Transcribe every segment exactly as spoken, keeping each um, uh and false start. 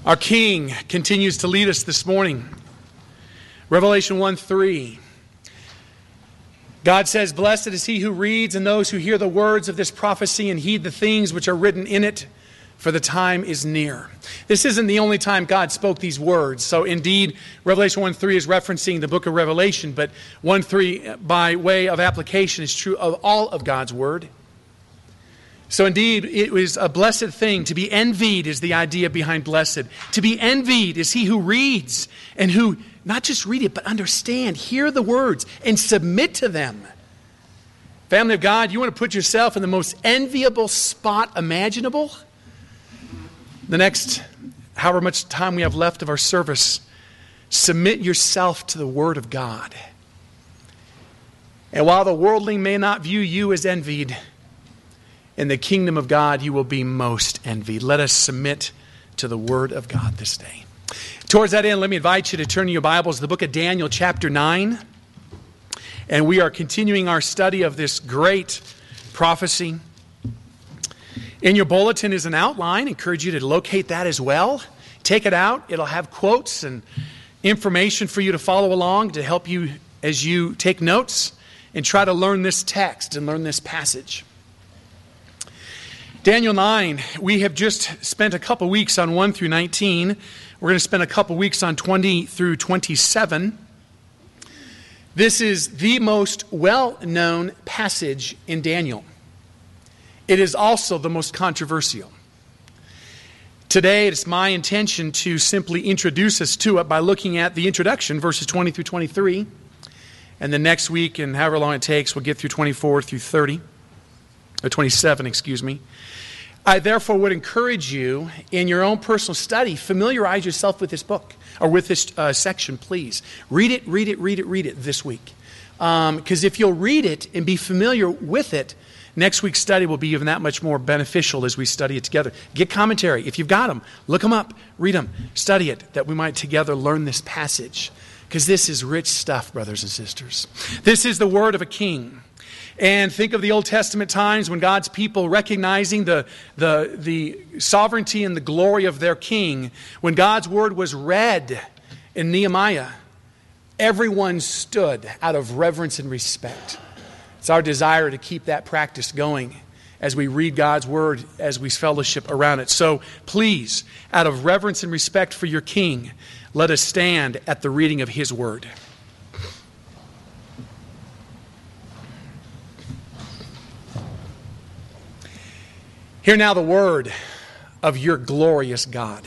Our King continues to lead us this morning. Revelation one three. God says, "Blessed is he who reads and those who hear the words of this prophecy and heed the things which are written in it, for the time is near." This isn't the only time God spoke these words. So indeed, Revelation one three is referencing the book of Revelation, but one three, by way of application, is true of all of God's word. So indeed, it was a blessed thing. To be envied is the idea behind blessed. To be envied is he who reads and who not just read it, but understand, hear the words, and submit to them. Family of God, you want to put yourself in the most enviable spot imaginable? The next, however much time we have left of our service, submit yourself to the Word of God. And while the worldling may not view you as envied, in the kingdom of God, you will be most envied. Let us submit to the Word of God this day. Towards that end, let me invite you to turn your Bibles to the book of Daniel, chapter nine. And we are continuing our study of this great prophecy. In your bulletin is an outline. I encourage you to locate that as well. Take it out. It'll have quotes and information for you to follow along to help you as you take notes and try to learn this text and learn this passage. Daniel nine, we have just spent a couple weeks on one through nineteen. We're going to spend a couple weeks on twenty through twenty-seven. This is the most well-known passage in Daniel. It is also the most controversial. Today, it's my intention to simply introduce us to it by looking at the introduction, verses twenty through twenty-three. And then next week, and however long it takes, we'll get through twenty-four through thirty. Or twenty-seven, excuse me. I therefore would encourage you in your own personal study, familiarize yourself with this book, or with this uh, section, please. Read it, read it, read it, read it this week. Because um, if you'll read it and be familiar with it, next week's study will be even that much more beneficial as we study it together. Get commentary. If you've got them, look them up, read them, study it, that we might together learn this passage. Because this is rich stuff, brothers and sisters. This is the word of a king. And think of the Old Testament times when God's people, recognizing the, the, the sovereignty and the glory of their king, when God's word was read in Nehemiah, everyone stood out of reverence and respect. It's our desire to keep that practice going as we read God's word, as we fellowship around it. So please, out of reverence and respect for your king, let us stand at the reading of his word. Hear now the word of your glorious God.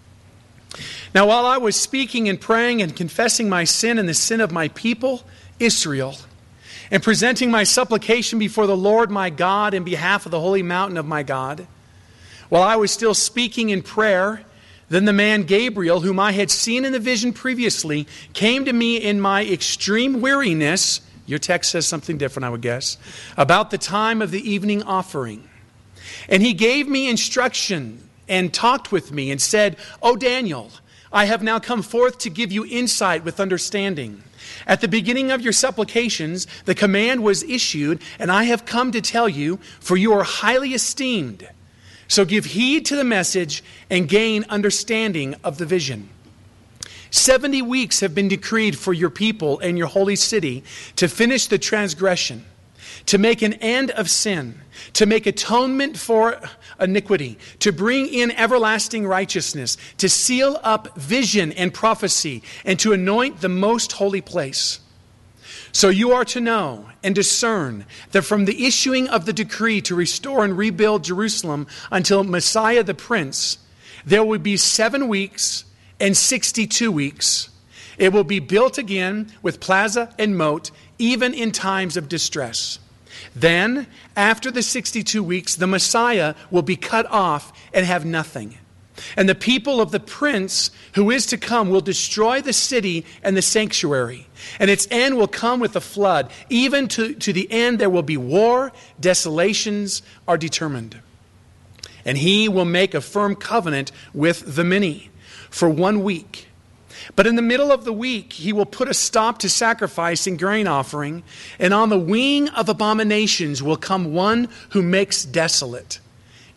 Now, while I was speaking and praying and confessing my sin and the sin of my people, Israel, and presenting my supplication before the Lord my God in behalf of the holy mountain of my God, while I was still speaking in prayer, then the man Gabriel, whom I had seen in the vision previously, came to me in my extreme weariness. Your text says something different, I would guess. About the time of the evening offering. And he gave me instruction and talked with me and said, "O Daniel, I have now come forth to give you insight with understanding. At the beginning of your supplications, the command was issued, and I have come to tell you, for you are highly esteemed. So give heed to the message and gain understanding of the vision. Seventy weeks have been decreed for your people and your holy city to finish the transgression, to make an end of sin, to make atonement for iniquity, to bring in everlasting righteousness, to seal up vision and prophecy, and to anoint the most holy place. So you are to know and discern that from the issuing of the decree to restore and rebuild Jerusalem until Messiah the Prince, there will be seven weeks and sixty-two weeks. It will be built again with plaza and moat, even in times of distress. Then, after the sixty-two weeks, the Messiah will be cut off and have nothing. And the people of the prince who is to come will destroy the city and the sanctuary. And its end will come with a flood. Even to, to the end there will be war, desolations are determined. And he will make a firm covenant with the many for one week. But in the middle of the week, he will put a stop to sacrifice and grain offering. And on the wing of abominations will come one who makes desolate,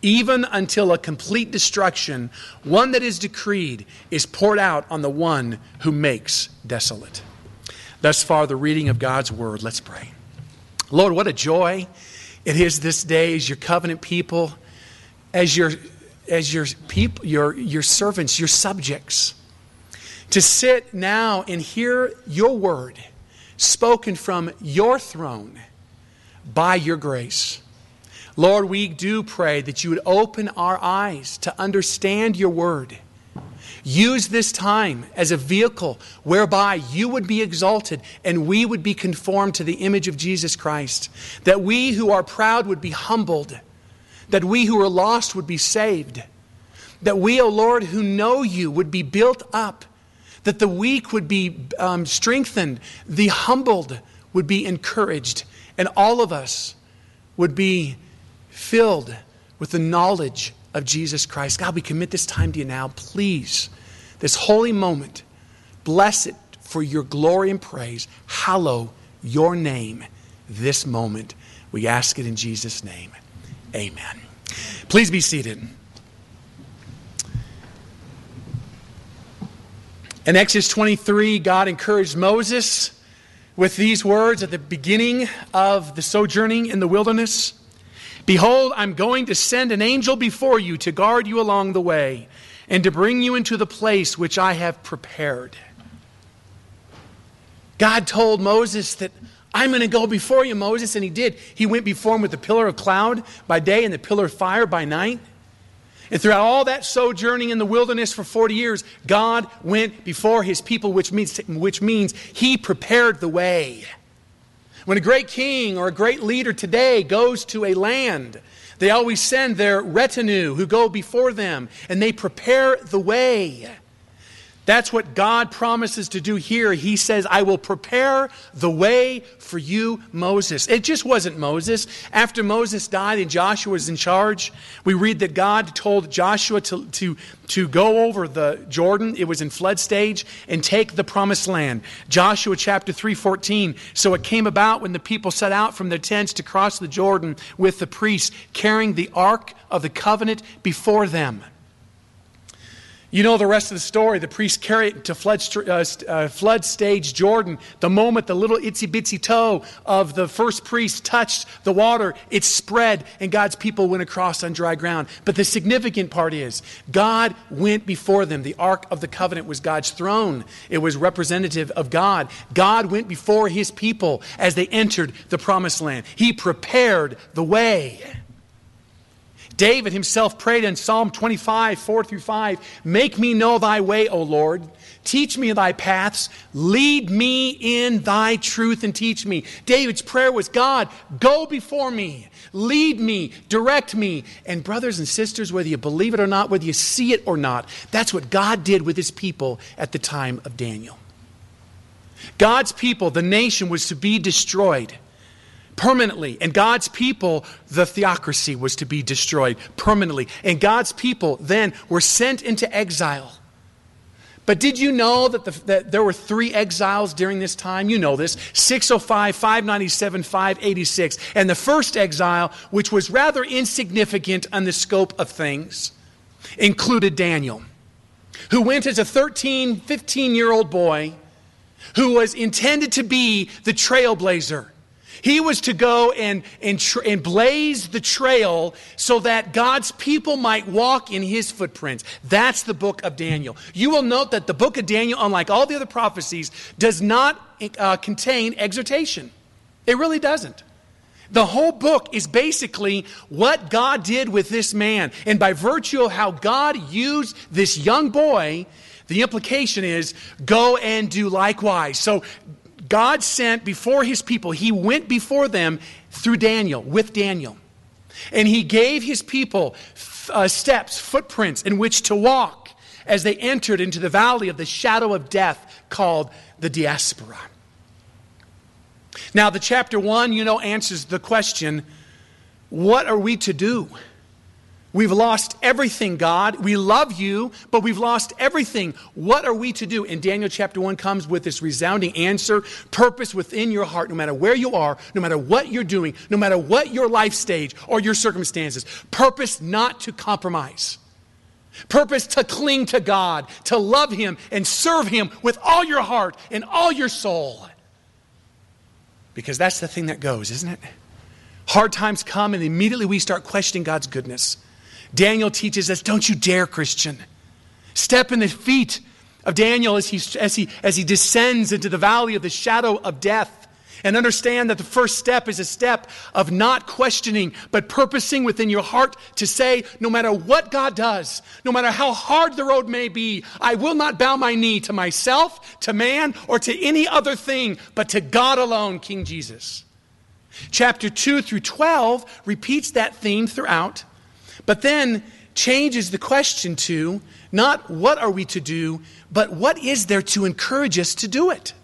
even until a complete destruction, one that is decreed, is poured out on the one who makes desolate. Thus far, the reading of God's word. Let's pray. Lord, what a joy it is this day as your covenant people, as your as your people, your, your servants, your subjects, to sit now and hear your word spoken from your throne by your grace. Lord, we do pray that you would open our eyes to understand your word. Use this time as a vehicle whereby you would be exalted and we would be conformed to the image of Jesus Christ. That we who are proud would be humbled. That we who are lost would be saved. That we, O Lord, who know you would be built up. That the weak would be um, strengthened. The humbled would be encouraged. And all of us would be filled with the knowledge of Jesus Christ. God, we commit this time to you now. Please, this holy moment, bless it for your glory and praise. Hallow your name this moment. We ask it in Jesus' name. Amen. Please be seated. In Exodus twenty-three, God encouraged Moses with these words at the beginning of the sojourning in the wilderness. Behold, I'm going to send an angel before you to guard you along the way and to bring you into the place which I have prepared. God told Moses that I'm going to go before you, Moses, and he did. He went before him with the pillar of cloud by day and the pillar of fire by night. And throughout all that sojourning in the wilderness for forty years, God went before his people, which means, which means he prepared the way. When a great king or a great leader today goes to a land, they always send their retinue who go before them, and they prepare the way. That's what God promises to do here. He says, I will prepare the way for you, Moses. It just wasn't Moses. After Moses died and Joshua was in charge, we read that God told Joshua to, to, to go over the Jordan. It was in flood stage, and take the promised land. Joshua chapter three fourteen. So it came about when the people set out from their tents to cross the Jordan with the priests carrying the ark of the covenant before them. You know the rest of the story. The priests carry it to flood, uh, uh, flood stage Jordan. The moment the little itsy-bitsy toe of the first priest touched the water, it spread and God's people went across on dry ground. But the significant part is God went before them. The Ark of the Covenant was God's throne. It was representative of God. God went before his people as they entered the promised land. He prepared the way. David himself prayed in Psalm twenty-five, four through five, make me know thy way, O Lord. Teach me thy paths. Lead me in thy truth and teach me. David's prayer was, God, go before me. Lead me. Direct me. And brothers and sisters, whether you believe it or not, whether you see it or not, that's what God did with his people at the time of Daniel. God's people, the nation, was to be destroyed permanently. And God's people, the theocracy, was to be destroyed permanently. And God's people then were sent into exile. But did you know that, the, that there were three exiles during this time? You know this. six oh five, five ninety-seven, five eighty-six. And the first exile, which was rather insignificant on the scope of things, included Daniel, who went as a thirteen, fifteen-year-old boy who was intended to be the trailblazer. He was to go and, and, tra- and blaze the trail so that God's people might walk in his footprints. That's the book of Daniel. You will note that the book of Daniel, unlike all the other prophecies, does not uh, contain exhortation. It really doesn't. The whole book is basically what God did with this man. And by virtue of how God used this young boy, the implication is, go and do likewise. So God sent before his people, he went before them through Daniel, with Daniel. And he gave his people uh, steps, footprints in which to walk as they entered into the valley of the shadow of death called the diaspora. Now, the chapter one, you know, answers the question, what are we to do? We've lost everything, God. We love you, but we've lost everything. What are we to do? And Daniel chapter one comes with this resounding answer. Purpose within your heart, no matter where you are, no matter what you're doing, no matter what your life stage or your circumstances. Purpose not to compromise. Purpose to cling to God, to love Him and serve Him with all your heart and all your soul. Because that's the thing that goes, isn't it? Hard times come and immediately we start questioning God's goodness. Daniel teaches us, don't you dare, Christian. Step in the feet of Daniel as he, as he, as he descends into the valley of the shadow of death. And understand that the first step is a step of not questioning, but purposing within your heart to say, no matter what God does, no matter how hard the road may be, I will not bow my knee to myself, to man, or to any other thing, but to God alone, King Jesus. Chapter two through twelve repeats that theme throughout, but then changes the question to not what are we to do, but what is there to encourage us to do it?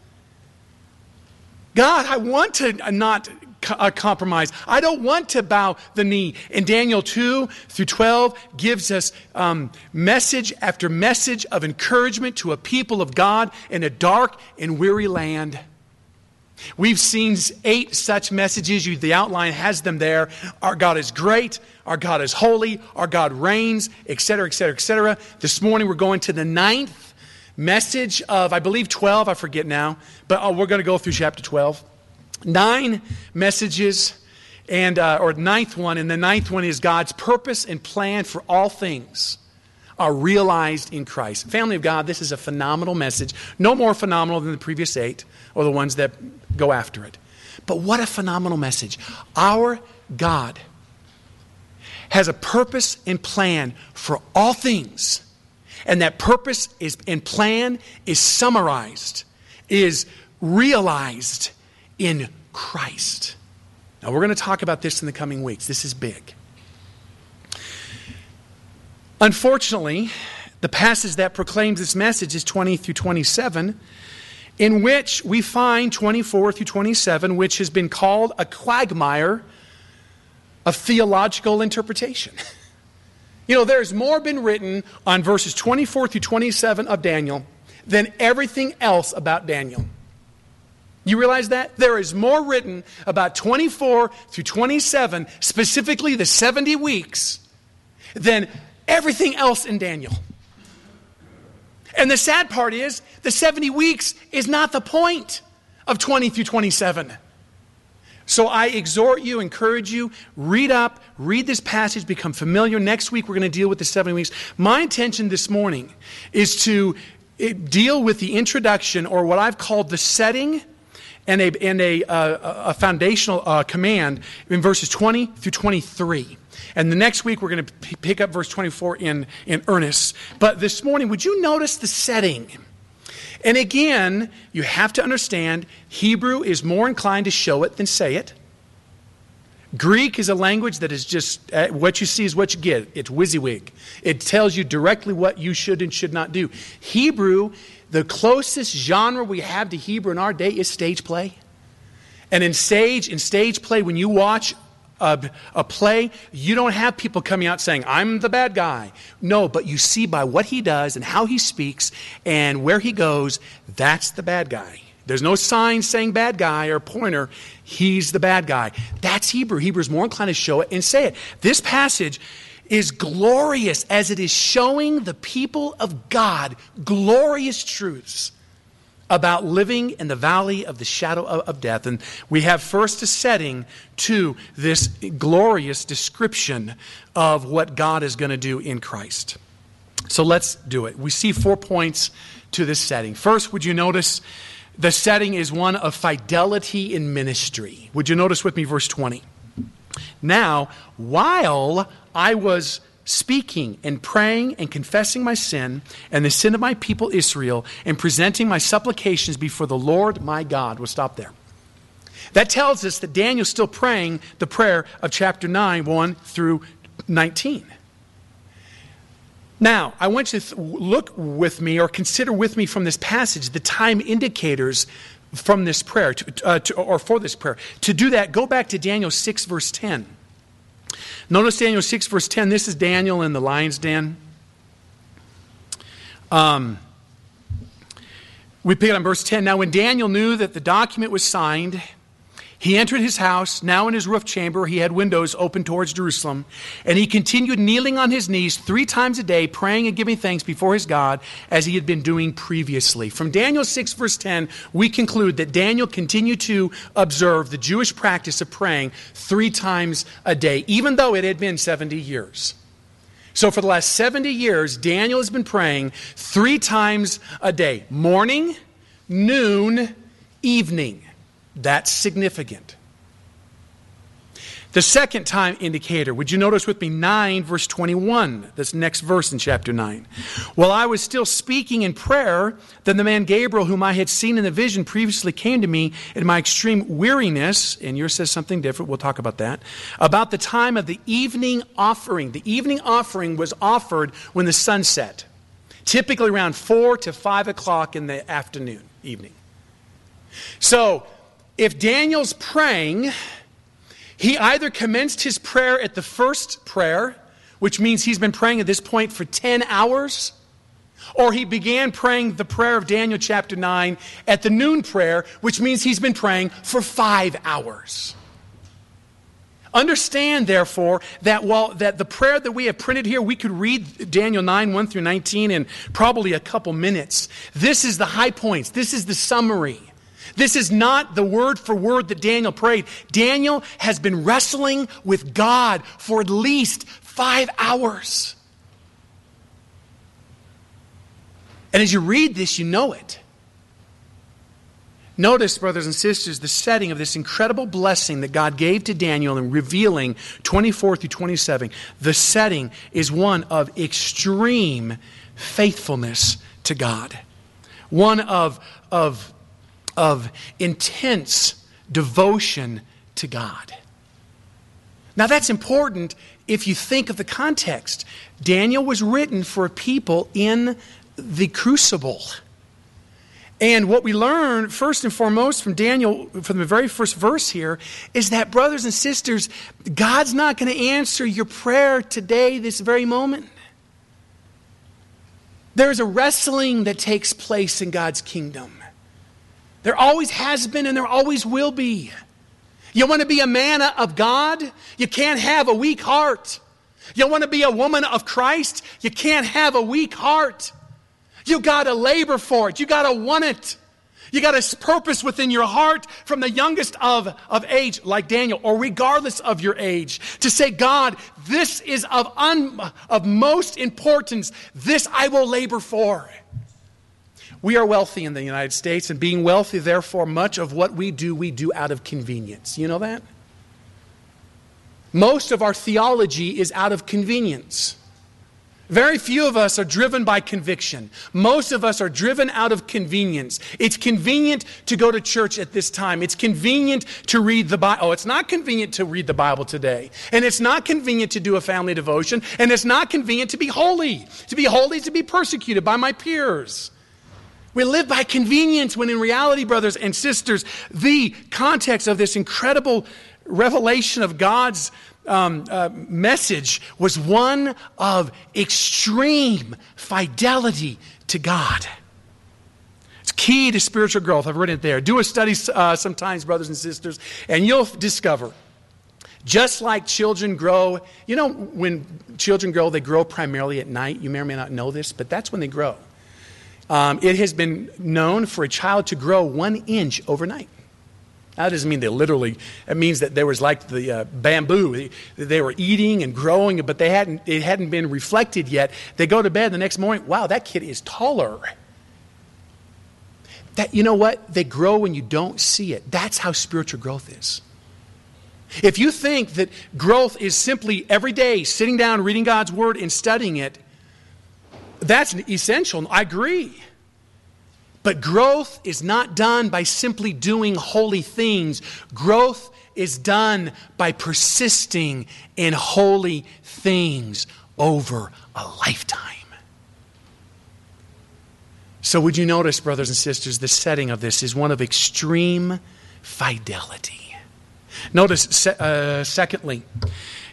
God, I want to not co- compromise. I don't want to bow the knee. And Daniel two through twelve gives us um, message after message of encouragement to a people of God in a dark and weary land. We've seen eight such messages. You, the outline has them there. Our God is great. Our God is holy. Our God reigns, et cetera, et cetera, et cetera. This morning we're going to the ninth message of, I believe, twelve. I forget now. But oh, we're going to go through chapter twelve. Nine messages, and uh, or ninth one. And the ninth one is God's purpose and plan for all things are realized in Christ. Family of God, this is a phenomenal message. No more phenomenal than the previous eight or the ones that go after it. But what a phenomenal message. Our God has a purpose and plan for all things. And that purpose is and plan is summarized, is realized in Christ. Now we're going to talk about this in the coming weeks. This is big. Unfortunately, the passage that proclaims this message is twenty through twenty-seven, in which we find twenty-four through twenty-seven, which has been called a quagmire of theological interpretation. You know, there's more been written on verses twenty-four through twenty-seven of Daniel than everything else about Daniel. You realize that? There is more written about twenty-four through twenty-seven, specifically the seventy weeks, than everything else in Daniel. And the sad part is, the seventy weeks is not the point of twenty through twenty-seven. So I exhort you, encourage you, read up, read this passage, become familiar. Next week we're going to deal with the seven weeks. My intention this morning is to deal with the introduction, or what I've called the setting and a, and a, uh, a foundational uh, command in verses twenty through twenty-three. And the next week we're going to p- pick up verse twenty-four in, in earnest. But this morning, would you notice the setting? And again, you have to understand, Hebrew is more inclined to show it than say it. Greek is a language that is just, uh, what you see is what you get. It's WYSIWYG. It tells you directly what you should and should not do. Hebrew, the closest genre we have to Hebrew in our day is stage play. And in stage, in stage play, when you watch A, a play, you don't have people coming out saying, I'm the bad guy. No, but you see by what he does and how he speaks and where he goes, that's the bad guy. There's no sign saying bad guy or pointer. He's the bad guy. That's Hebrew. Hebrew is more inclined to show it and say it. This passage is glorious as it is showing the people of God glorious truths about living in the valley of the shadow of, of death. And we have first a setting to this glorious description of what God is going to do in Christ. So let's do it. We see four points to this setting. First, would you notice the setting is one of fidelity in ministry. Would you notice with me verse twenty? Now, while I was speaking and praying and confessing my sin and the sin of my people Israel and presenting my supplications before the Lord my God. We'll stop there. That tells us that Daniel's still praying the prayer of chapter nine, one through nineteen. Now, I want you to th- look with me or consider with me from this passage the time indicators from this prayer, to, uh, to, or for this prayer. To do that, go back to Daniel six, verse ten. Notice Daniel six, verse ten. This is Daniel in the lion's den. Um, we pick it on verse ten. Now when Daniel knew that the document was signed, he entered his house. Now in his roof chamber he had windows open towards Jerusalem. And he continued kneeling on his knees three times a day, praying and giving thanks before his God, as he had been doing previously. From Daniel six, verse ten, we conclude that Daniel continued to observe the Jewish practice of praying three times a day, even though it had been seventy years. So for the last seventy years, Daniel has been praying three times a day. Morning, noon, evening. That's significant. The second time indicator, would you notice with me nine, verse twenty-one, this next verse in chapter nine. While I was still speaking in prayer, then the man Gabriel, whom I had seen in the vision previously, came to me in my extreme weariness, and yours says something different, we'll talk about that, about the time of the evening offering. The evening offering was offered when the sun set, typically around four to five o'clock in the afternoon, evening. So, if Daniel's praying, he either commenced his prayer at the first prayer, which means he's been praying at this point for ten hours, or he began praying the prayer of Daniel chapter nine at the noon prayer, which means he's been praying for five hours. Understand, therefore, that while that the prayer that we have printed here, we could read Daniel nine, one through nineteen in probably a couple minutes. This is the high points. This is the summary. This is not the word for word that Daniel prayed. Daniel has been wrestling with God for at least five hours. And as you read this, you know it. Notice, brothers and sisters, the setting of this incredible blessing that God gave to Daniel in revealing twenty-four through twenty-seven. The setting is one of extreme faithfulness to God. One of, of of intense devotion to God. Now that's important if you think of the context. Daniel was written for a people in the crucible. And what we learn first and foremost from Daniel, from the very first verse here, is that, brothers and sisters, God's not going to answer your prayer today, this very moment. There's a wrestling that takes place in God's kingdom. There always has been and there always will be. You want to be a man of God? You can't have a weak heart. You want to be a woman of Christ? You can't have a weak heart. You got to labor for it. You got to want it. You got a purpose within your heart from the youngest of, of age, like Daniel, or regardless of your age, to say, God, this is of, un, of most importance. This I will labor for. We are wealthy in the United States, and being wealthy, therefore, much of what we do, we do out of convenience. You know that? Most of our theology is out of convenience. Very few of us are driven by conviction. Most of us are driven out of convenience. It's convenient to go to church at this time. It's convenient to read the Bible. Oh, it's not convenient to read the Bible today. And it's not convenient to do a family devotion. And it's not convenient to be holy. To be holy is to be persecuted by my peers. We live by convenience when in reality, brothers and sisters, the context of this incredible revelation of God's um, uh, message was one of extreme fidelity to God. It's key to spiritual growth. I've written it there. Do a study uh, sometimes, brothers and sisters, and you'll discover, just like children grow, you know, when children grow, they grow primarily at night. You may or may not know this, but that's when they grow. Um, it has been known for a child to grow one inch overnight. That doesn't mean they literally, it means that there was like the uh, bamboo. They, they were eating and growing, but they hadn't, it hadn't been reflected yet. They go to bed the next morning, wow, that kid is taller. That, you know what? They grow when you don't see it. That's how spiritual growth is. If you think that growth is simply every day sitting down, reading God's Word and studying it, that's essential. I agree. But growth is not done by simply doing holy things. Growth is done by persisting in holy things over a lifetime. So would you notice, brothers and sisters, the setting of this is one of extreme fidelity. Notice, uh, secondly,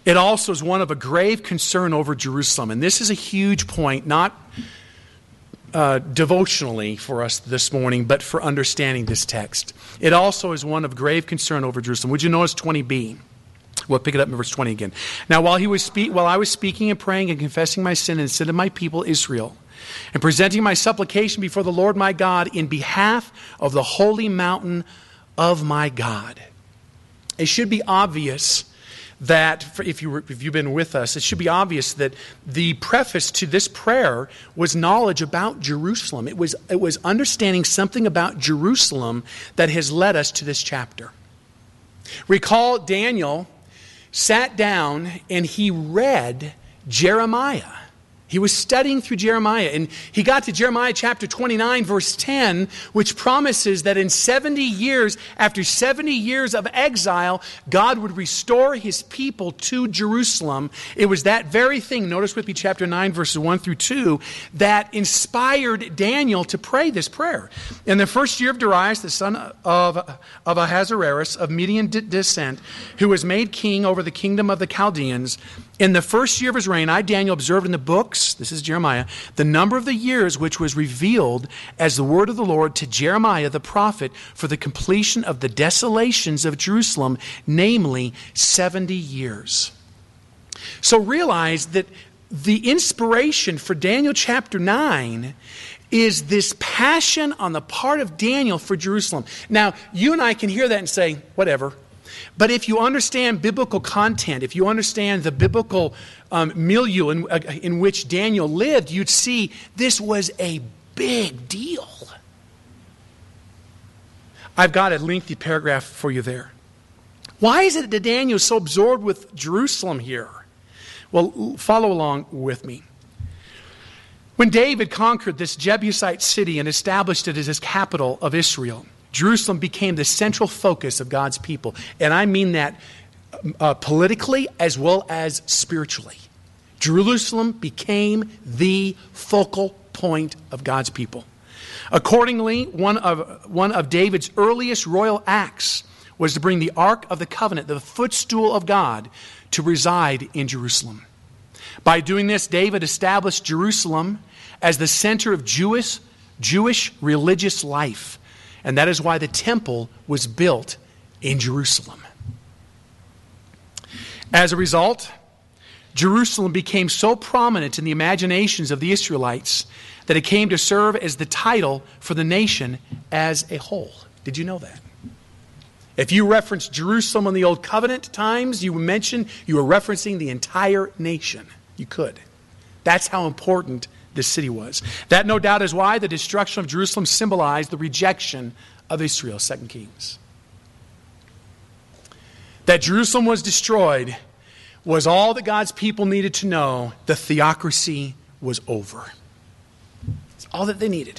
It also is one of a grave concern over Jerusalem. And this is a huge point, not uh, devotionally for us this morning, but for understanding this text. It also is one of grave concern over Jerusalem. Would you notice twenty b? We'll pick it up in verse twenty again. Now, while he was speak, while I was speaking and praying and confessing my sin and the sin of my people Israel, and presenting my supplication before the Lord my God in behalf of the holy mountain of my God. It should be obvious that, for, if, you were, if you've been with us, it should be obvious that the preface to this prayer was knowledge about Jerusalem. It was, it was understanding something about Jerusalem that has led us to this chapter. Recall Daniel sat down and he read Jeremiah. He was studying through Jeremiah, and he got to Jeremiah chapter twenty-nine, verse ten, which promises that in seventy years, after seventy years of exile, God would restore his people to Jerusalem. It was that very thing, notice with me chapter nine, verses one through two, that inspired Daniel to pray this prayer. In the first year of Darius, the son of, of Ahasuerus, of Median descent, who was made king over the kingdom of the Chaldeans, in the first year of his reign, I, Daniel, observed in the books, this is Jeremiah, the number of the years which was revealed as the word of the Lord to Jeremiah the prophet for the completion of the desolations of Jerusalem, namely seventy years. So realize that the inspiration for Daniel chapter nine is this passion on the part of Daniel for Jerusalem. Now, you and I can hear that and say, whatever. But if you understand biblical content, if you understand the biblical um, milieu in, uh, in which Daniel lived, you'd see this was a big deal. I've got a lengthy paragraph for you there. Why is it that Daniel is so absorbed with Jerusalem here? Well, follow along with me. When David conquered this Jebusite city and established it as his capital of Israel, Jerusalem became the central focus of God's people. And I mean that uh, politically as well as spiritually. Jerusalem became the focal point of God's people. Accordingly, one of, one of David's earliest royal acts was to bring the Ark of the Covenant, the footstool of God, to reside in Jerusalem. By doing this, David established Jerusalem as the center of Jewish, Jewish religious life. And that is why the temple was built in Jerusalem. As a result, Jerusalem became so prominent in the imaginations of the Israelites that it came to serve as the title for the nation as a whole. Did you know that? If you reference Jerusalem in the Old Covenant times, you mentioned you were referencing the entire nation. You could. That's how important this city was. That, no doubt, is why the destruction of Jerusalem symbolized the rejection of Israel, Second Kings. That Jerusalem was destroyed was all that God's people needed to know. The theocracy was over. It's all that they needed.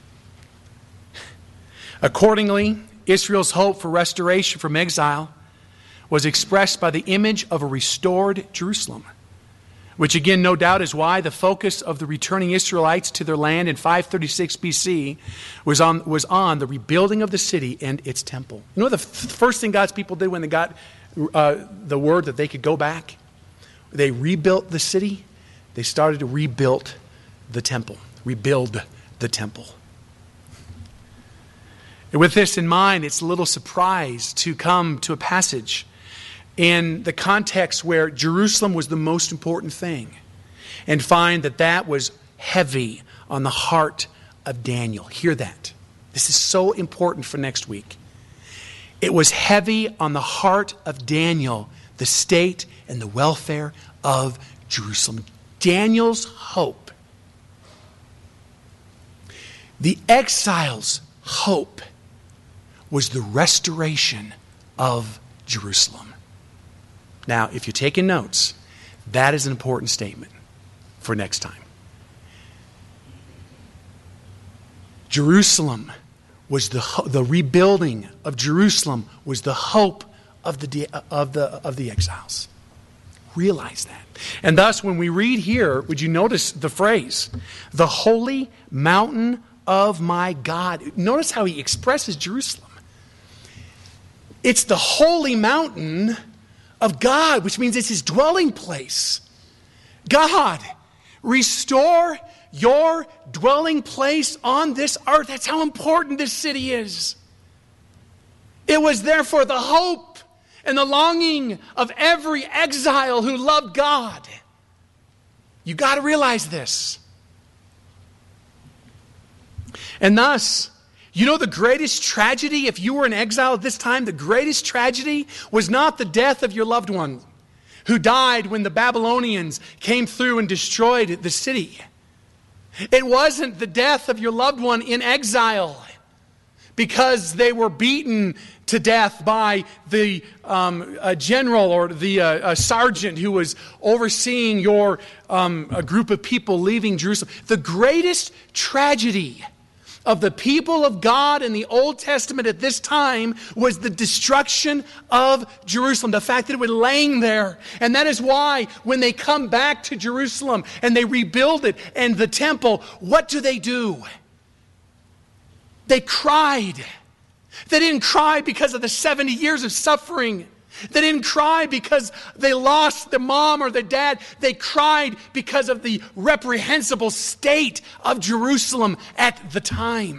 Accordingly, Israel's hope for restoration from exile was expressed by the image of a restored Jerusalem, which again, no doubt, is why the focus of the returning Israelites to their land in five thirty-six B C was on, was on the rebuilding of the city and its temple. You know the f- first thing God's people did when they got uh, the word that they could go back? They rebuilt the city. They started to rebuild the temple. Rebuild the temple. And with this in mind, it's a little surprise to come to a passage in the context where Jerusalem was the most important thing and find that that was heavy on the heart of Daniel. Hear that. This is so important for next week. It was heavy on the heart of Daniel, the state and the welfare of Jerusalem. Daniel's hope, the exiles' hope, was the restoration of Jerusalem. Now, if you're taking notes, that is an important statement for next time. Jerusalem was the the rebuilding of Jerusalem was the hope of the of the of the exiles. Realize that. And thus, when we read here, would you notice the phrase, the holy mountain of my God? Notice how he expresses Jerusalem. It's the holy mountain of God, which means it's his dwelling place. God, restore your dwelling place on this earth. That's how important this city is. It was therefore the hope and the longing of every exile who loved God. You got to realize this. And thus, you know the greatest tragedy, if you were in exile at this time, the greatest tragedy was not the death of your loved one who died when the Babylonians came through and destroyed the city. It wasn't the death of your loved one in exile because they were beaten to death by the um, a general or the uh, a sergeant who was overseeing your um, a group of people leaving Jerusalem. The greatest tragedy of the people of God in the Old Testament at this time was the destruction of Jerusalem, the fact that it was laying there. And that is why when they come back to Jerusalem and they rebuild it and the temple, what do they do? They cried. They didn't cry because of the seventy years of suffering. They didn't cry because they lost their mom or their dad. They cried because of the reprehensible state of Jerusalem at the time.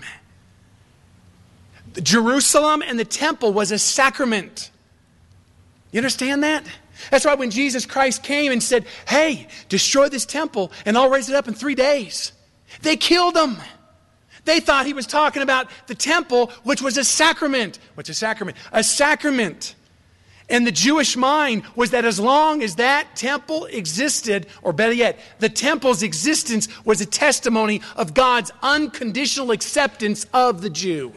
Jerusalem and the temple was a sacrament. You understand that? That's why when Jesus Christ came and said, hey, destroy this temple and I'll raise it up in three days. They killed him. They thought he was talking about the temple, which was a sacrament. What's a sacrament? A sacrament. And the Jewish mind was that as long as that temple existed, or better yet, the temple's existence was a testimony of God's unconditional acceptance of the Jew.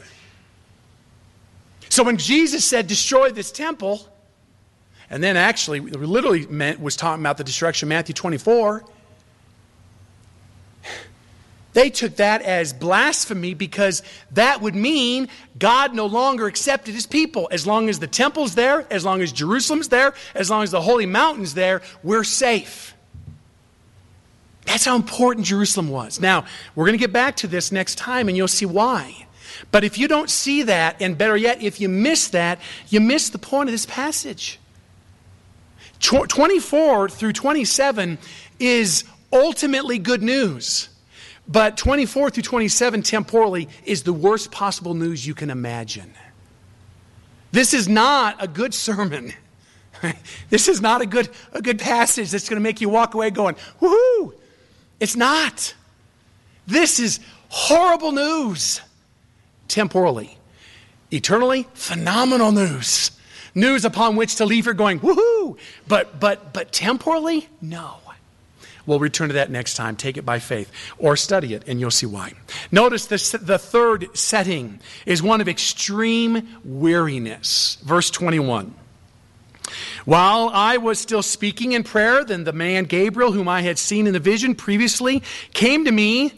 So when Jesus said, destroy this temple, and then actually, literally meant, was talking about the destruction of Matthew twenty-four, they took that as blasphemy because that would mean God no longer accepted his people. As long as the temple's there, as long as Jerusalem's there, as long as the holy mountain's there, we're safe. That's how important Jerusalem was. Now, we're going to get back to this next time and you'll see why. But if you don't see that, and better yet, if you miss that, you miss the point of this passage. twenty-four through twenty-seven is ultimately good news. But twenty-four through twenty-seven temporally is the worst possible news you can imagine. This is not a good sermon. This is not a good, a good passage that's going to make you walk away going, woohoo! It's not. This is horrible news. Temporally. Eternally, phenomenal news. News upon which to leave here going, woohoo! But, but, but temporally, no. We'll return to that next time. Take it by faith or study it and you'll see why. Notice this, the third setting is one of extreme weariness. Verse twenty-one. While I was still speaking in prayer, then the man Gabriel, whom I had seen in the vision previously, came to me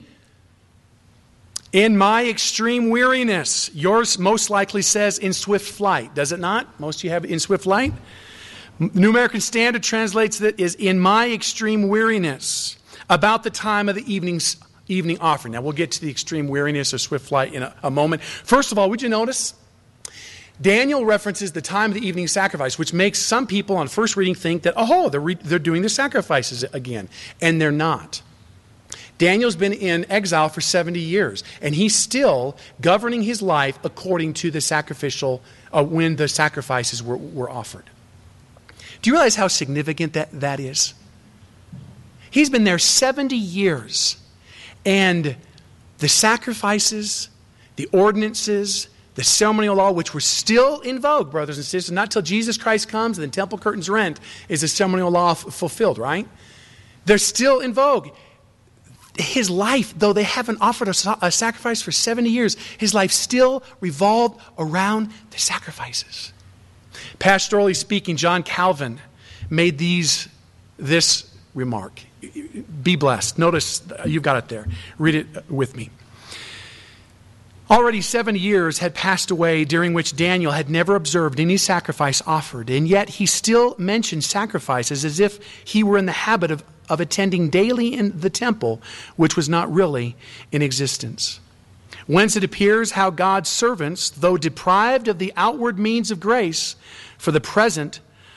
in my extreme weariness. Yours most likely says in swift flight. Does it not? Most of you have it in swift flight. New American Standard translates that is in my extreme weariness about the time of the evening's, evening offering. Now we'll get to the extreme weariness or swift flight in a, a moment. First of all, would you notice? Daniel references the time of the evening sacrifice, which makes some people on first reading think that, oh, they're, re- they're doing the sacrifices again. And they're not. Daniel's been in exile for seventy years, and he's still governing his life according to the sacrificial, uh, when the sacrifices were, were offered. Do you realize how significant that, that is? He's been there seventy years. And the sacrifices, the ordinances, the ceremonial law, which were still in vogue, brothers and sisters, not till Jesus Christ comes and the temple curtains rent is the ceremonial law f- fulfilled, right? They're still in vogue. His life, though they haven't offered a, a sacrifice for seventy years, his life still revolved around the sacrifices. Pastorally speaking, John Calvin made these this remark. Be blessed. Notice, you've got it there. Read it with me. Already seventy years had passed away during which Daniel had never observed any sacrifice offered, and yet he still mentioned sacrifices as if he were in the habit of, of attending daily in the temple, which was not really in existence. Whence it appears how God's servants, though deprived of the outward means of grace, for the present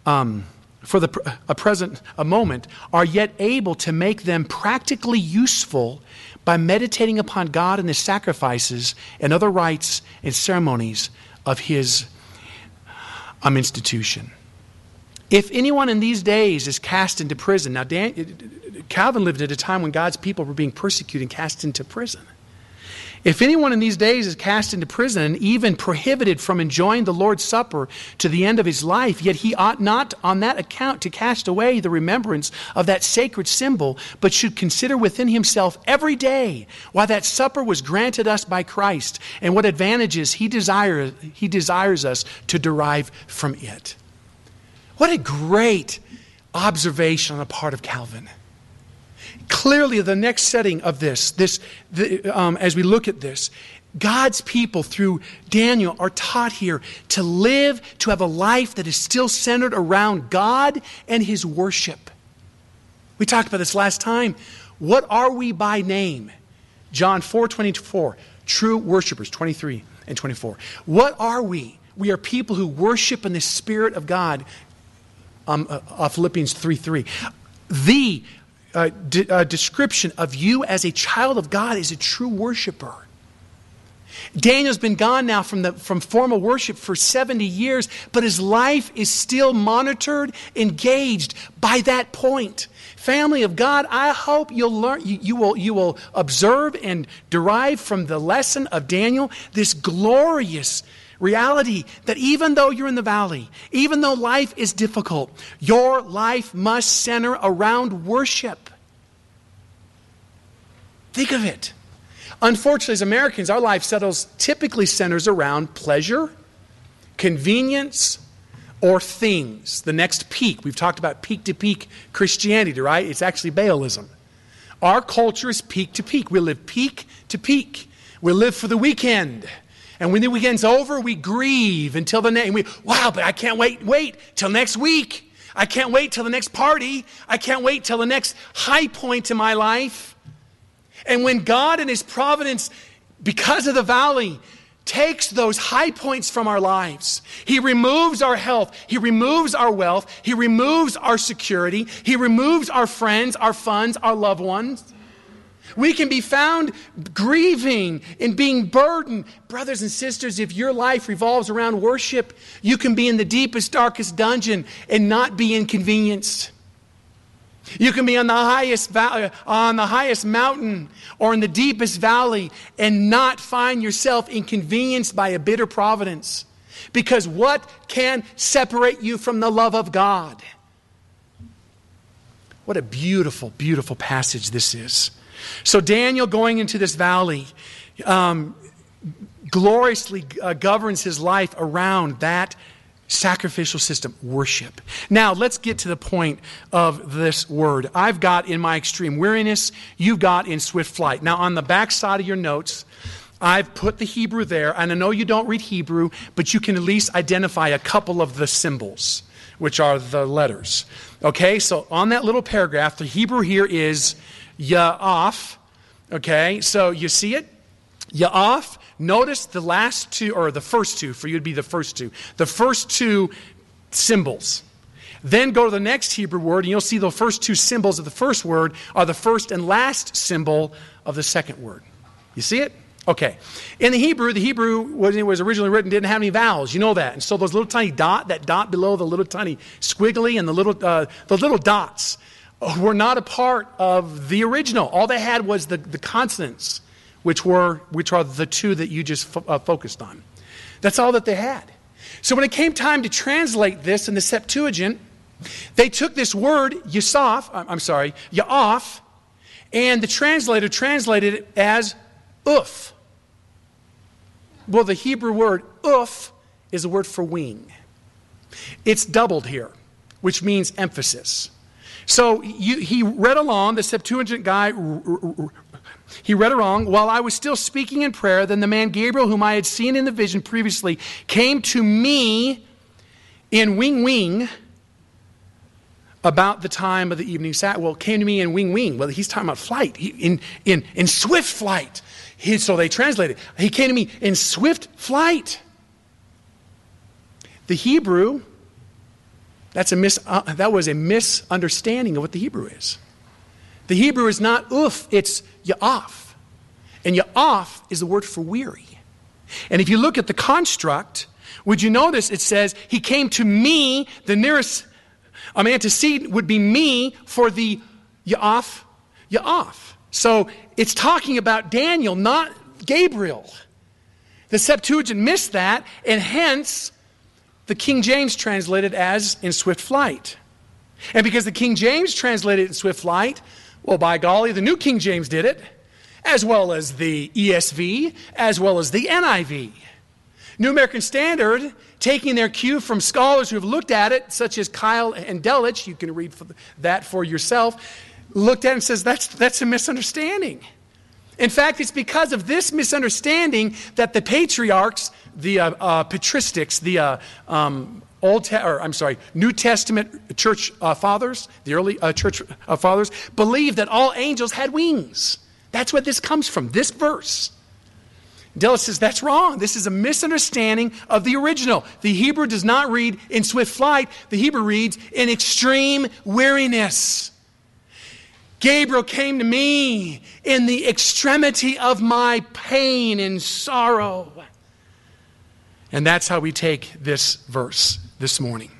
um, for the a present a moment, are yet able to make them practically useful by meditating upon God and His sacrifices and other rites and ceremonies of His um, institution. If anyone in these days is cast into prison, now Dan, Calvin lived at a time when God's people were being persecuted and cast into prison. If anyone in these days is cast into prison and even prohibited from enjoying the Lord's Supper to the end of his life, yet he ought not on that account to cast away the remembrance of that sacred symbol, but should consider within himself every day why that supper was granted us by Christ and what advantages he desires, he desires us to derive from it. What a great observation on the part of Calvin. Clearly, the next setting of this, this the, um, as we look at this, God's people through Daniel are taught here to live, to have a life that is still centered around God and His worship. We talked about this last time. What are we by name? John four twenty-four, true worshipers, twenty-three and twenty-four. What are we? We are people who worship in the Spirit of God. Um, uh, Philippians three three. The Uh, de- uh, description of you as a child of God is a true worshiper. Daniel's been gone now from the from formal worship for seventy years, but his life is still monitored, engaged by that point. Family of God, I hope you'll learn, you, you will you will observe and derive from the lesson of Daniel this glorious reality that even though you're in the valley, even though life is difficult, your life must center around worship. Think of it. Unfortunately, as Americans, our life settles typically centers around pleasure, convenience, or things. The next peak. We've talked about peak-to-peak Christianity, right? It's actually Baalism. Our culture is peak to peak. We live peak to peak. We live for the weekend. And when the weekend's over, we grieve until the next. We, wow, but I can't wait, wait till next week. I can't wait till the next party. I can't wait till the next high point in my life. And when God in His providence, because of the valley, takes those high points from our lives, He removes our health, He removes our wealth, He removes our security, He removes our friends, our funds, our loved ones. We can be found grieving and being burdened. Brothers and sisters, if your life revolves around worship, you can be in the deepest, darkest dungeon and not be inconvenienced. You can be on the highest val- on the highest mountain or in the deepest valley and not find yourself inconvenienced by a bitter providence. Because what can separate you from the love of God? What a beautiful, beautiful passage this is. So Daniel, going into this valley, um, gloriously uh, governs his life around that sacrificial system, worship. Now, let's get to the point of this word. I've got in my extreme weariness, you've got in swift flight. Now, on the back side of your notes, I've put the Hebrew there, and I know you don't read Hebrew, but you can at least identify a couple of the symbols, which are the letters. Okay, so on that little paragraph, the Hebrew here is Ya'af. Okay, so you see it? Ya'af. Notice the last two, or the first two, for you to be the first two. The first two symbols. Then go to the next Hebrew word, and you'll see the first two symbols of the first word are the first and last symbol of the second word. You see it? Okay. In the Hebrew, the Hebrew, when it was originally written, didn't have any vowels. You know that. And so those little tiny dot, that dot below the little tiny squiggly and the little, uh, the little dots were not a part of the original. All they had was the, the consonants, which were which are the two that you just fo- uh, focused on. That's all that they had. So when it came time to translate this in the Septuagint, they took this word, Yasaf, I'm sorry, Ya'af, and the translator translated it as Uf. Well, the Hebrew word Uf is a word for wing. It's doubled here, which means emphasis. So you, he read along, the Septuagint guy, he read along, while I was still speaking in prayer, then the man Gabriel, whom I had seen in the vision previously, came to me in wing wing about the time of the evening sat. Well, came to me in wing wing. Well, he's talking about flight, he, in, in, in swift flight. He, so they translated, he came to me in swift flight. The Hebrew That's a mis- uh, that was a misunderstanding of what the Hebrew is. The Hebrew is not uf, it's ya'af. And ya'af is the word for weary. And if you look at the construct, would you notice it says, he came to me, the nearest um, antecedent would be me for the ya'af, ya'af. So it's talking about Daniel, not Gabriel. The Septuagint missed that, and hence the King James translated as in swift flight. And because the King James translated it in swift flight, well, by golly, the New King James did it, as well as the E S V, as well as the N I V. New American Standard, taking their cue from scholars who have looked at it, such as Kyle and Delitzsch, you can read for that for yourself, looked at it and says, that's, that's a misunderstanding. In fact, it's because of this misunderstanding that the patriarchs, the uh, uh, patristics, the uh, um, Old, Te- or I'm sorry, New Testament church uh, fathers, the early uh, church uh, fathers, believed that all angels had wings. That's where this comes from, this verse. Delitzsch says that's wrong. This is a misunderstanding of the original. The Hebrew does not read in swift flight. The Hebrew reads in extreme weariness. Gabriel came to me in the extremity of my pain and sorrow. And that's how we take this verse this morning.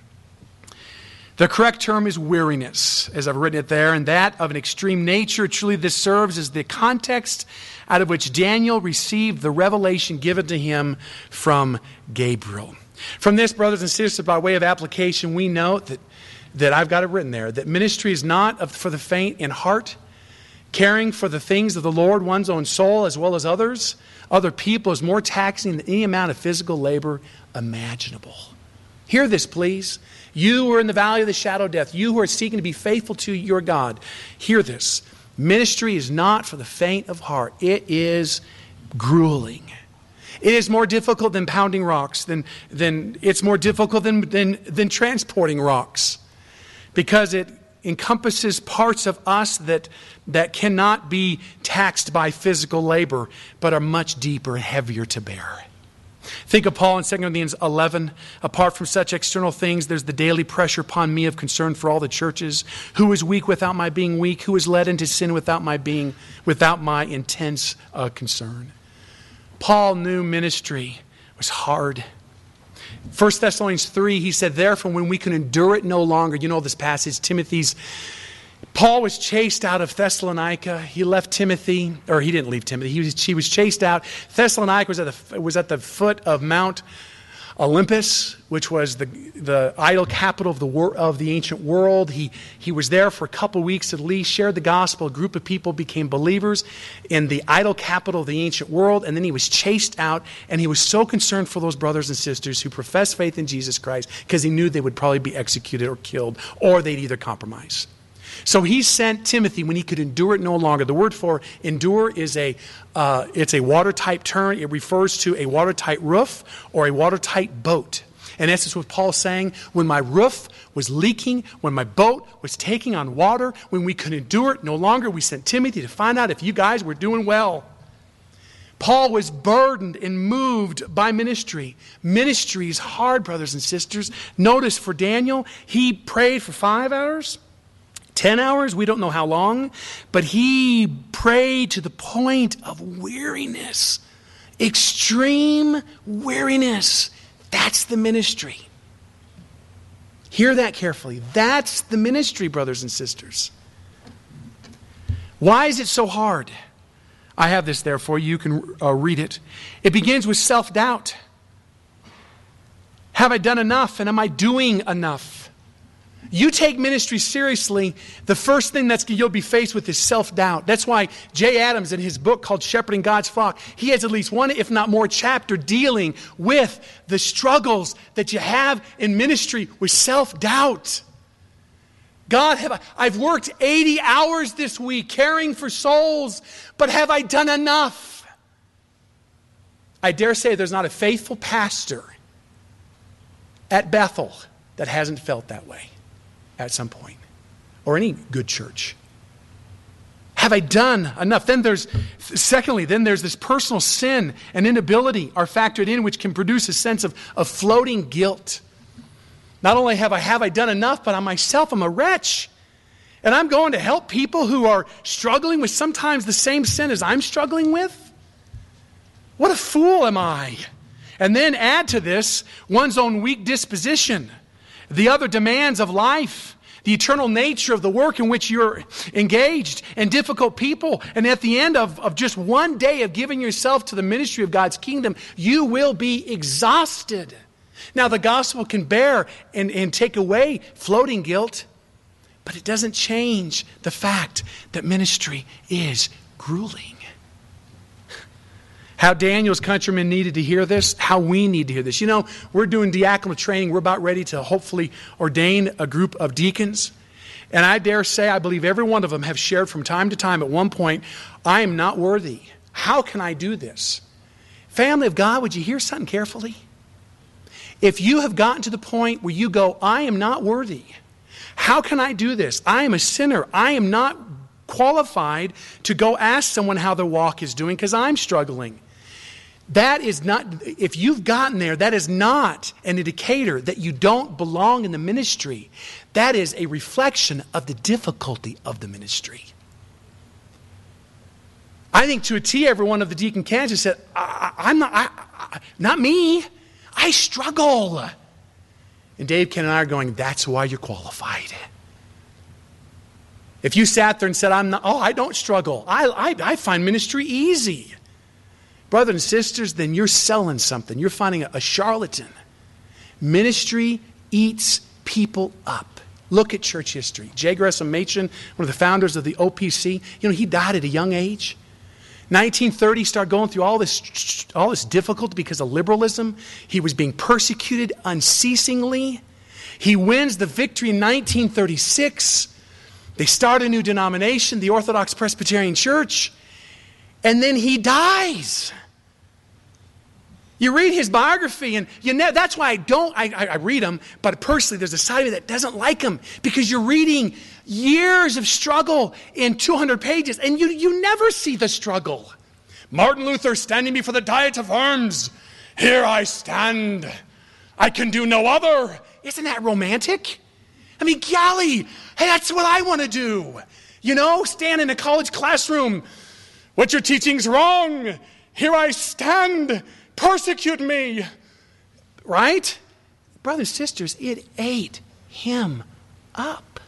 The correct term is weariness, as I've written it there, and that of an extreme nature. Truly, this serves as the context out of which Daniel received the revelation given to him from Gabriel. From this, brothers and sisters, by way of application, we note that, that I've got it written there, that ministry is not of, for the faint in heart. Caring for the things of the Lord, one's own soul, as well as others, other people, is more taxing than any amount of physical labor imaginable. Hear this, please. You who are in the valley of the shadow of death, you who are seeking to be faithful to your God, hear this. Ministry is not for the faint of heart. It is grueling. It is more difficult than pounding rocks. Than, than, it's more difficult than, than, than transporting rocks. Because it encompasses parts of us that, that cannot be taxed by physical labor, but are much deeper and heavier to bear. Think of Paul in Second Corinthians eleven. Apart from such external things, there's the daily pressure upon me of concern for all the churches. Who is weak without my being weak? Who is led into sin without my being, without my intense uh, concern? Paul knew ministry was hard. First Thessalonians three, he said, therefore, when we can endure it no longer, you know this passage, Timothy's, Paul was chased out of Thessalonica. He left Timothy, or he didn't leave Timothy. He was, he was chased out. Thessalonica was at the was at the foot of Mount Olympus, which was the the idol capital of the wor- of the ancient world. He he was there for a couple weeks at least, shared the gospel. A group of people became believers in the idol capital of the ancient world, and then he was chased out. And he was so concerned for those brothers and sisters who professed faith in Jesus Christ because he knew they would probably be executed or killed, or they'd either compromise. So he sent Timothy when he could endure it no longer. The word for endure is a uh, it's a watertight term. It refers to a watertight roof or a watertight boat. In essence, what Paul's saying, when my roof was leaking, when my boat was taking on water, when we could endure it no longer, we sent Timothy to find out if you guys were doing well. Paul was burdened and moved by ministry. Ministry is hard, brothers and sisters. Notice for Daniel, he prayed for five hours. Ten hours, we don't know how long, but he prayed to the point of weariness, extreme weariness. That's the ministry. Hear that carefully. That's the ministry, brothers and sisters. Why is it so hard? I have this there for you. You can uh, read it. It begins with self-doubt. Have I done enough, and am I doing enough? You take ministry seriously, the first thing that's you'll be faced with is self-doubt. That's why Jay Adams, in his book called Shepherding God's Flock, he has at least one, if not more, chapter dealing with the struggles that you have in ministry with self-doubt. God, have I, I've worked eighty hours this week caring for souls, but have I done enough? I dare say there's not a faithful pastor at Bethel that hasn't felt that way at some point, or any good church. Have I done enough? Then there's, secondly, then there's this personal sin and inability are factored in, which can produce a sense of, of floating guilt. Not only have I, have I done enough, but I myself am a wretch. And I'm going to help people who are struggling with sometimes the same sin as I'm struggling with? What a fool am I? And then add to this one's own weak disposition, the other demands of life, the eternal nature of the work in which you're engaged, and difficult people. And at the end of, of just one day of giving yourself to the ministry of God's kingdom, you will be exhausted. Now, the gospel can bear and, and take away floating guilt, but it doesn't change the fact that ministry is grueling. How Daniel's countrymen needed to hear this, how we need to hear this. You know, we're doing diaconal training. We're about ready to hopefully ordain a group of deacons. And I dare say, I believe every one of them have shared from time to time at one point, I am not worthy. How can I do this? Family of God, would you hear something carefully? If you have gotten to the point where you go, I am not worthy. How can I do this? I am a sinner. I am not qualified to go ask someone how their walk is doing because I'm struggling. That is not, if you've gotten there, that is not an indicator that you don't belong in the ministry. That is a reflection of the difficulty of the ministry. I think to a T, every one of the deacon candidates said, I, I, I'm not, I, I, not me. I struggle. And Dave, Ken, and I are going, that's why you're qualified. If you sat there and said, I'm not, oh, I don't struggle. I, I, I find ministry easy. Brothers and sisters, then you're selling something. You're finding a, a charlatan. Ministry eats people up. Look at church history. J. Gresham Machen, one of the founders of the O P C, you know, he died at a young age. nineteen thirty, started going through all this, all this difficulty because of liberalism. He was being persecuted unceasingly. He wins the victory in nineteen thirty-six. They start a new denomination, the Orthodox Presbyterian Church, and then he dies. You read his biography, and you know, that's why I don't, I, I, I read him, but personally there's a side of me that doesn't like him, because you're reading years of struggle in two hundred pages, and you, you never see the struggle. Martin Luther standing before the Diet of Worms. Here I stand. I can do no other. Isn't that romantic? I mean, golly, hey, that's what I want to do. You know, stand in a college classroom. What you're teaching's wrong. Here I stand. Persecute me. Right? Brothers and sisters, it ate him up.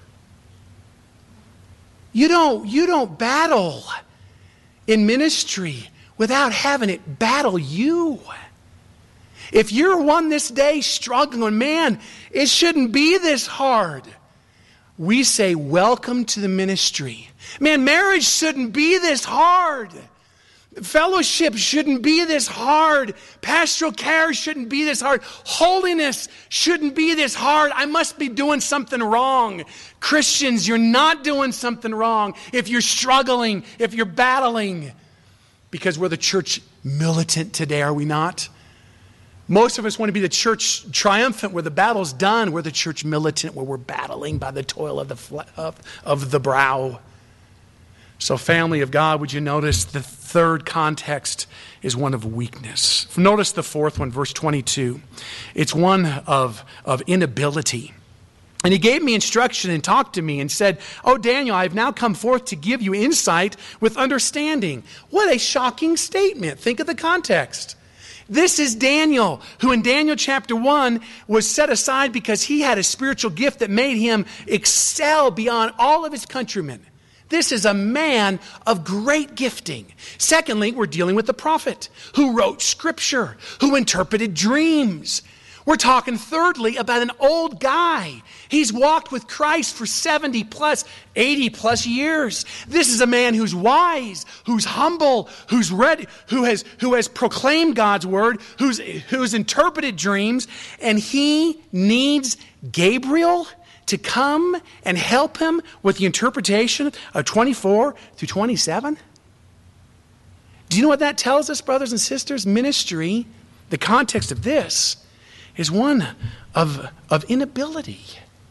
You don't, you don't battle in ministry without having it battle you. If you're one this day struggling, man, it shouldn't be this hard. We say, welcome to the ministry. Man, marriage shouldn't be this hard. Fellowship shouldn't be this hard. Pastoral care shouldn't be this hard. Holiness shouldn't be this hard. I must be doing something wrong. Christians, you're not doing something wrong if you're struggling, if you're battling. Because we're the church militant today, are we not? Most of us want to be the church triumphant where the battle's done. We're the church militant where we're battling by the toil of the, fle- of, of the brow. So family of God, would you notice the third context is one of weakness. Notice the fourth one, verse twenty-two. It's one of, of inability. And he gave me instruction and talked to me and said, oh, Daniel, I have now come forth to give you insight with understanding. What a shocking statement. Think of the context. This is Daniel, who in Daniel chapter one was set aside because he had a spiritual gift that made him excel beyond all of his countrymen. This is a man of great gifting. Secondly, we're dealing with the prophet who wrote scripture, who interpreted dreams. We're talking thirdly about an old guy. He's walked with Christ for seventy plus, eighty plus years. This is a man who's wise, who's humble, who's ready, who has, who has proclaimed God's word, who's, who's interpreted dreams, and he needs Gabriel to come and help him with the interpretation of twenty-four through twenty-seven. Do you know what that tells us, brothers and sisters? Ministry, the context of this, is one of, of inability.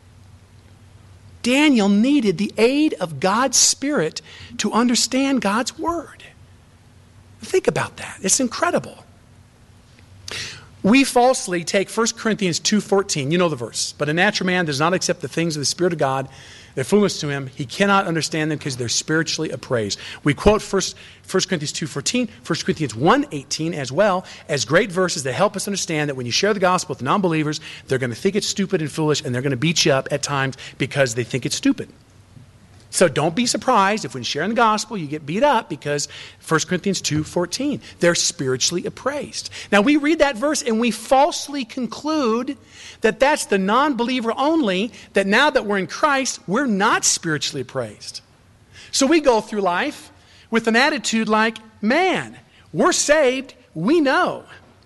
Daniel needed the aid of God's Spirit to understand God's Word. Think about that. It's incredible. We falsely take First Corinthians two fourteen. You know the verse. But a natural man does not accept the things of the Spirit of God. They're foolish to him. He cannot understand them because they're spiritually appraised. We quote First Corinthians two fourteen, First Corinthians one eighteen as well as great verses that help us understand that when you share the gospel with non-believers, they're going to think it's stupid and foolish, and they're going to beat you up at times because they think it's stupid. So don't be surprised if when sharing the gospel you get beat up because First Corinthians two fourteen, they're spiritually appraised. Now we read that verse and we falsely conclude that that's the non-believer only, that now that we're in Christ, we're not spiritually appraised. So we go through life with an attitude like, man, we're saved, we know.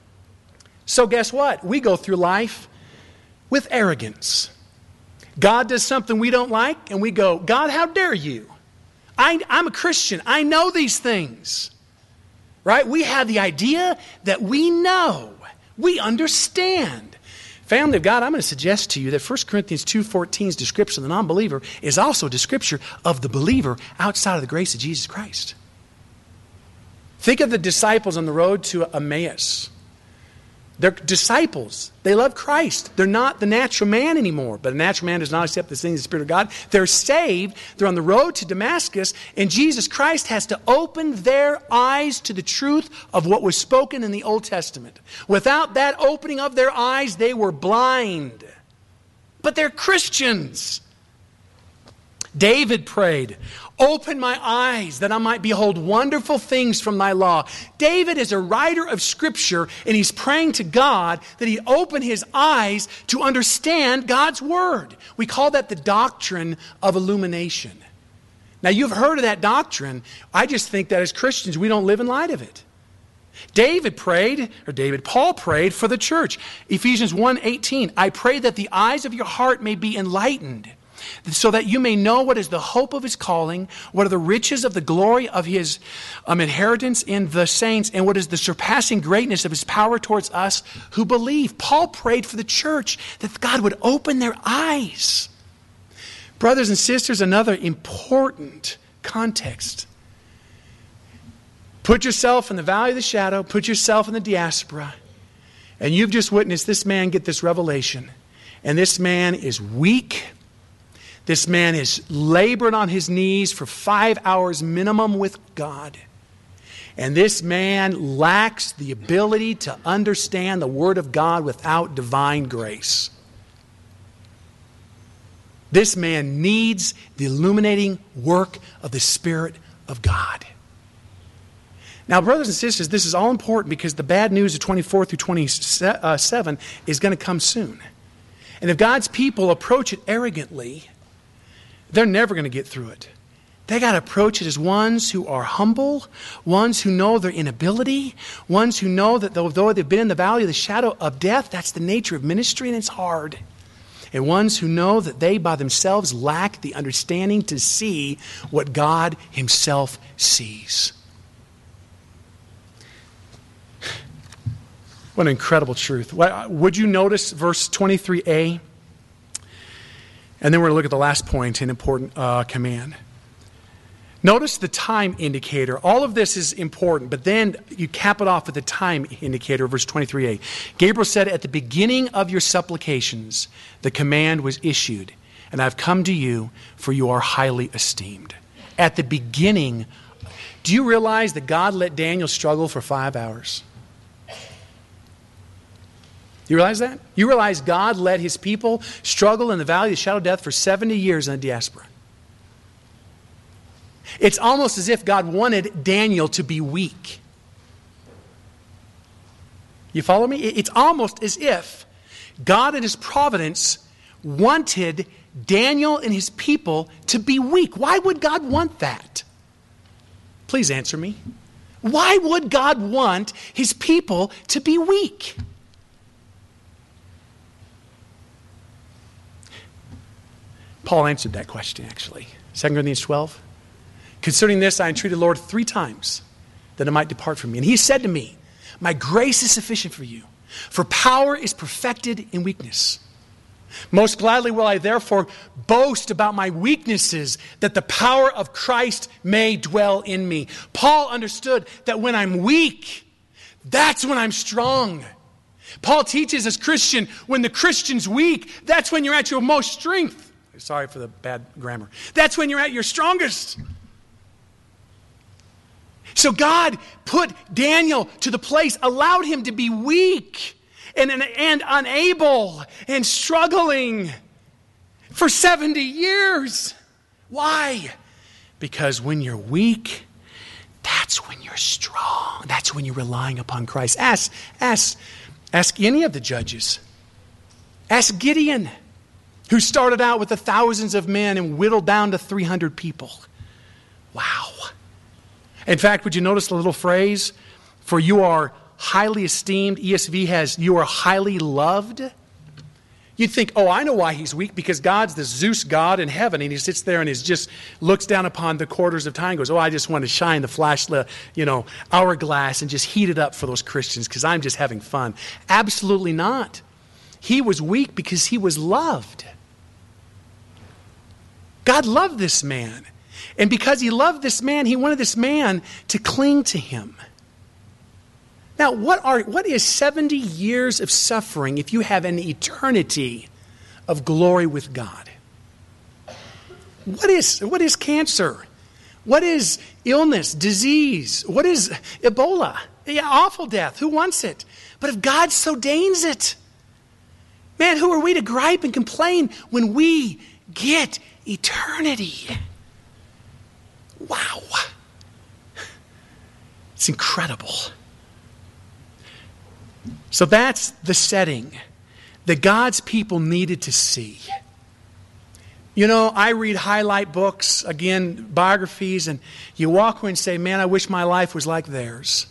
So guess what? We go through life with arrogance. God does something we don't like, and we go, God, how dare you? I, I'm a Christian. I know these things. Right? We have the idea that we know. We understand. Family of God, I'm going to suggest to you that First Corinthians two fourteen's description of the non-believer is also a description of the believer outside of the grace of Jesus Christ. Think of the disciples on the road to Emmaus. They're disciples. They love Christ. They're not the natural man anymore. But a natural man does not accept the things of the Spirit of God. They're saved. They're on the road to Damascus. And Jesus Christ has to open their eyes to the truth of what was spoken in the Old Testament. Without that opening of their eyes, they were blind. But they're Christians. David prayed, open my eyes that I might behold wonderful things from thy law. David is a writer of Scripture, and he's praying to God that he open his eyes to understand God's Word. We call that the doctrine of illumination. Now, you've heard of that doctrine. I just think that as Christians, we don't live in light of it. David prayed, or David, Paul prayed for the church. Ephesians one eighteen, I pray that the eyes of your heart may be enlightened, so that you may know what is the hope of his calling, what are the riches of the glory of his um, inheritance in the saints, and what is the surpassing greatness of his power towards us who believe. Paul prayed for the church that God would open their eyes. Brothers and sisters, another important context. Put yourself in the valley of the shadow, put yourself in the diaspora, and you've just witnessed this man get this revelation. And this man is weak. This man is labored on his knees for five hours minimum with God. And this man lacks the ability to understand the Word of God without divine grace. This man needs the illuminating work of the Spirit of God. Now, brothers and sisters, this is all important because the bad news of twenty-four through twenty-seven is going to come soon. And if God's people approach it arrogantly, they're never going to get through it. They got to approach it as ones who are humble, ones who know their inability, ones who know that though, though they've been in the valley of the shadow of death, that's the nature of ministry and it's hard. And ones who know that they by themselves lack the understanding to see what God Himself sees. What an incredible truth. Would you notice verse twenty-three a? And then we're going to look at the last point, an important uh, command. Notice the time indicator. All of this is important, but then you cap it off with the time indicator, verse twenty-three a. Gabriel said, at the beginning of your supplications, the command was issued, and I've come to you, for you are highly esteemed. At the beginning, do you realize that God let Daniel struggle for five hours? You realize that? You realize God let His people struggle in the valley of the shadow of death for seventy years in the diaspora. It's almost as if God wanted Daniel to be weak. You follow me? It's almost as if God in His providence wanted Daniel and his people to be weak. Why would God want that? Please answer me. Why would God want His people to be weak? Paul answered that question, actually. Second Corinthians twelve. Concerning this, I entreated the Lord three times that it might depart from me. And He said to me, my grace is sufficient for you, for power is perfected in weakness. Most gladly will I therefore boast about my weaknesses, that the power of Christ may dwell in me. Paul understood that when I'm weak, that's when I'm strong. Paul teaches us, Christian, when the Christian's weak, that's when you're at your most strength. Sorry for the bad grammar. That's when you're at your strongest. So God put Daniel to the place, allowed him to be weak and, and, and unable and struggling for seventy years. Why? Because when you're weak, that's when you're strong. That's when you're relying upon Christ. Ask, ask, ask any of the judges. Ask Gideon, who started out with the thousands of men and whittled down to three hundred people. Wow. In fact, would you notice the little phrase, for you are highly esteemed? E S V has, you are highly loved. You'd think, oh, I know why he's weak, because God's the Zeus God in heaven, and he sits there and is just looks down upon the quarters of time and goes, oh, I just want to shine the flash, you know, hourglass and just heat it up for those Christians because I'm just having fun. Absolutely not. He was weak because he was loved. God loved this man. And because he loved this man, he wanted this man to cling to him. Now, what are what is seventy years of suffering if you have an eternity of glory with God? What is, what is cancer? What is illness, disease? What is Ebola? Yeah, awful death. Who wants it? But if God so deigns it, man, who are we to gripe and complain when we get eternity? Wow. It's incredible. So that's the setting that God's people needed to see. You know, I read highlight books, again, biographies, and you walk away and say, man, I wish my life was like theirs.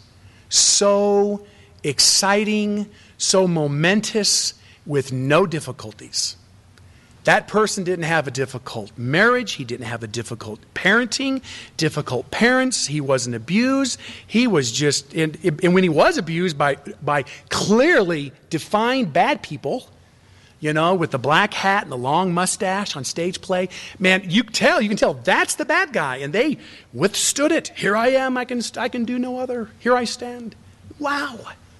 So exciting, so momentous, with no difficulties. That person didn't have a difficult marriage. He didn't have a difficult parenting, difficult parents. He wasn't abused. He was just, and, and when he was abused by, by clearly defined bad people, you know, with the black hat and the long mustache on stage play, man, you tell, you can tell that's the bad guy. And they withstood it. Here I am. I can, I can do no other. Here I stand. Wow.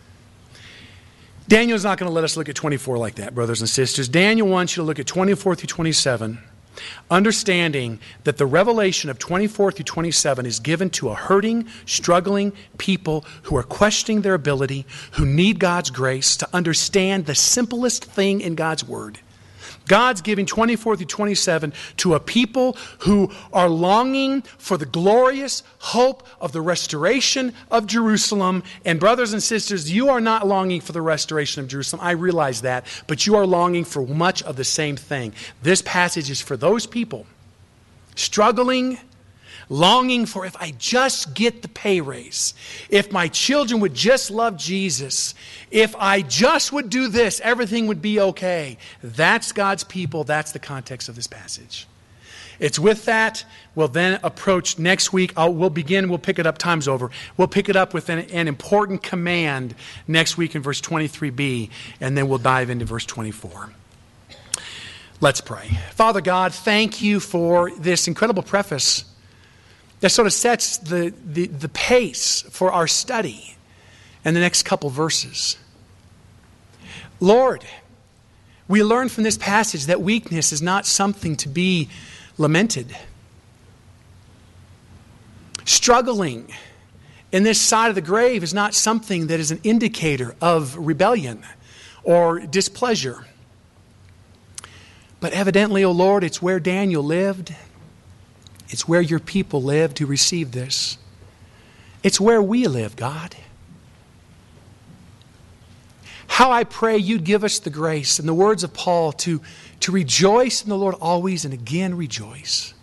Daniel's not going to let us look at twenty-four like that, brothers and sisters. Daniel wants you to look at twenty-four through twenty-seven, understanding that the revelation of twenty-four through twenty-seven is given to a hurting, struggling people who are questioning their ability, who need God's grace to understand the simplest thing in God's Word. God's giving twenty-four through twenty-seven to a people who are longing for the glorious hope of the restoration of Jerusalem. And brothers and sisters, you are not longing for the restoration of Jerusalem. I realize that. But you are longing for much of the same thing. This passage is for those people struggling, longing for, if I just get the pay raise, if my children would just love Jesus, if I just would do this, everything would be okay. That's God's people. That's the context of this passage. It's with that, we'll then approach next week. I'll, we'll begin, we'll pick it up, time's over. We'll pick it up with an, an important command next week in verse twenty-three b, and then we'll dive into verse twenty-four. Let's pray. Father God, thank you for this incredible preface that sort of sets the, the, the pace for our study in the next couple verses. Lord, we learn from this passage that weakness is not something to be lamented. Struggling in this side of the grave is not something that is an indicator of rebellion or displeasure. But evidently, O Lord, it's where Daniel lived. It's where your people lived who received this. It's where we live, God. How I pray you'd give us the grace, in the words of Paul, to, to rejoice in the Lord always and again rejoice.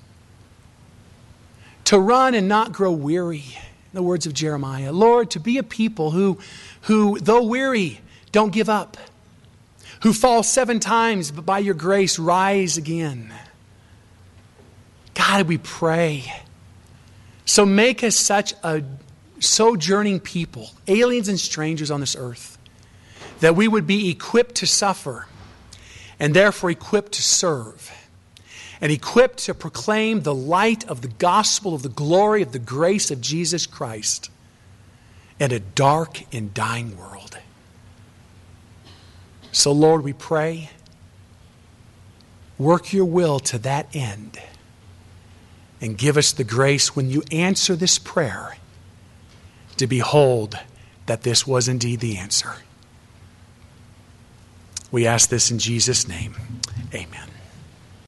To run and not grow weary, in the words of Jeremiah. Lord, to be a people who, who though weary, don't give up. Who fall seven times, but by your grace rise again. God, we pray. So make us such a sojourning people, aliens and strangers on this earth, that we would be equipped to suffer and therefore equipped to serve and equipped to proclaim the light of the gospel of the glory of the grace of Jesus Christ in a dark and dying world. So, Lord, we pray, work your will to that end, and give us the grace when you answer this prayer to behold that this was indeed the answer. We ask this in Jesus' name. Amen.